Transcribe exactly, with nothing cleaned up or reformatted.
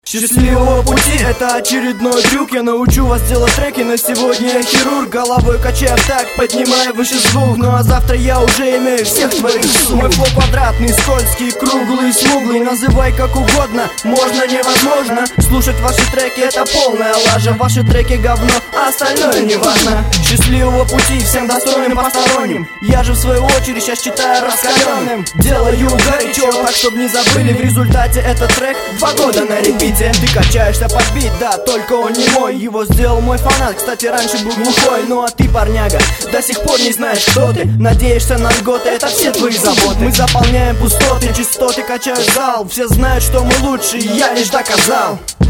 Счастливого пути, это очередной трюк. Я научу вас делать треки, но сегодня я хирург. Головой качаю так, поднимаю выше звук. Ну а завтра я уже имею всех твоих слуг. Мой флоу квадратный, скользкий, круглый, смуглый. Называй как угодно, можно, невозможно. Слушать ваши треки это полная лажа. Ваши треки говно, а остальное не важно. Счастливого пути всем достойным посторонним. Я же в свою очередь сейчас читаю раскаленным. Делаю горячо, так чтоб не забыли. В результате этот трек два года на репите. Ты качаешься под бит, да, только он не мой. Его сделал мой фанат, кстати, раньше был глухой. Ну а ты, парняга, до сих пор не знаешь, кто ты. Надеешься на льготы, это все твои заботы. Мы заполняем пустоты, частоты, качают зал. Все знают, что мы лучшие, я лишь доказал.